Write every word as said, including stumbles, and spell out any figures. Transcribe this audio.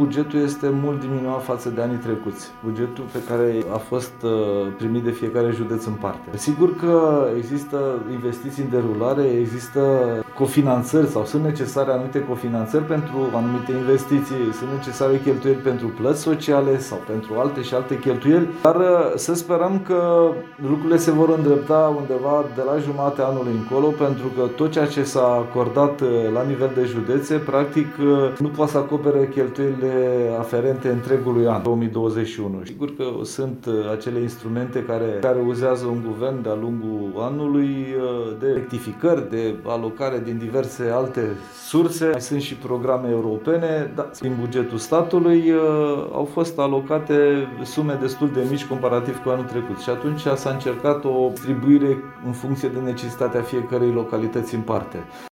Bugetul este mult diminuat față de anii trecuți. Bugetul pe care a fost primit de fiecare județ în parte. Sigur că există investiții în derulare, există cofinanțări sau sunt necesare anumite cofinanțări pentru anumite investiții, sunt necesare cheltuieli pentru plăți sociale sau pentru alte și alte cheltuieli, dar să sperăm că lucrurile se vor îndrepta undeva de la jumatea anului încolo, pentru că tot ceea ce s-a acordat la nivel de județe, practic nu poate să acopere cheltuielile aferente întregului an două mii douăzeci și unu. Sigur că sunt acele instrumente care, care uzează un guvern de-a lungul anului de rectificări, de alocare din diverse alte surse. Mai sunt și programe europene, dar din bugetul statului au fost alocate sume destul de mici comparativ cu anul trecut și atunci s-a încercat o distribuire în funcție de necesitatea fiecărei localități în parte.